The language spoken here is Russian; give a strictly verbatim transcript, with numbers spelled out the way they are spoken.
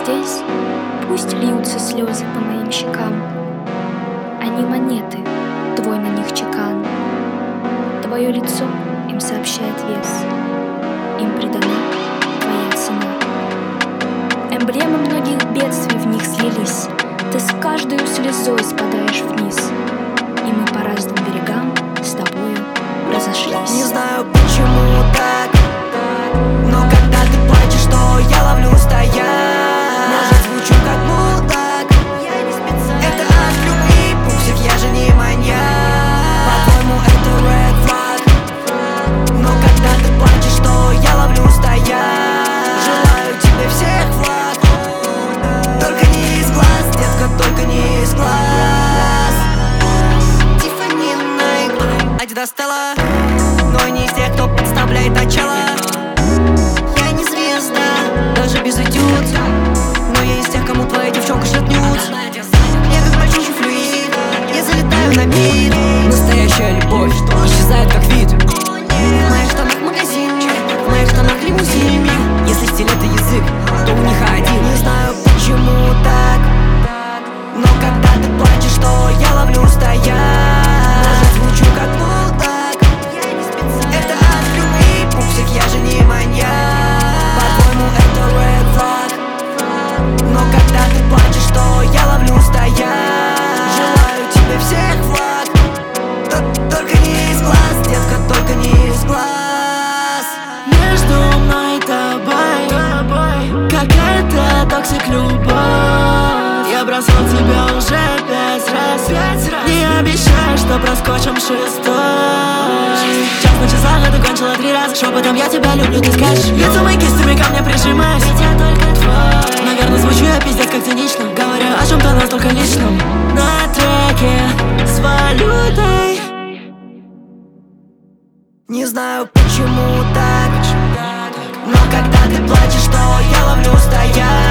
здесь, пусть льются слезы по моим щекам. Они монеты, твой на них чекан. Твое лицо им сообщает вес, им придана твоя цена. Эмблемы многих бедствий в них слились, ты с каждой слезой спадаешь вниз, и мы по разным берегам с тобою разошлись. Не знаю, почему так, но когда ты плачешь, то я ловлю стояк. Может, звучу как мудак, это от любви, пупсик, я же не маньяк. По-твоему, это red flag, но когда ты плачешь, то я ловлю стояк. Желаю тебе всех благ, только не из глаз, детка, только не из глаз. Тиффани Найк, Адидас Стелла, но не из тех, кто подставляет начало. Я не звезда, даже без этюд, но я из тех, кому твоя девчонка шлет нюд. Я как большущий флюид, я залетаю на мид. Настоящая любовь исчезает как вид. В моих штанах магазин, в моих штанах лимузин. Если стиль это язык, то у них один. Не знаю, почему так, но когда ты плачешь, то я ловлю стояк. Может, звучу как мудак, это от любви, пупсик, я же не маньяк. По-твоему, это red flag, но когда ты плачешь, то я ловлю стояк. Желаю тебе всех благ, только не из глаз, детка, только не из глаз. Между мной и тобой какая-то токсик любовь. Я бросал тебя уже пять раз, не обещай, что проскочим шестой. Час на часах, это кончила три раза. Шепотом я тебя люблю, ты скажешь. Лицо мои кистями ко мне прижимаешь, ведь я только твой. Наверное, звучу я пиздец как цинично, говоря о чем-то настолько личном. На треке с валютой. Не знаю, почему так, но когда ты плачешь, то я ловлю стояк.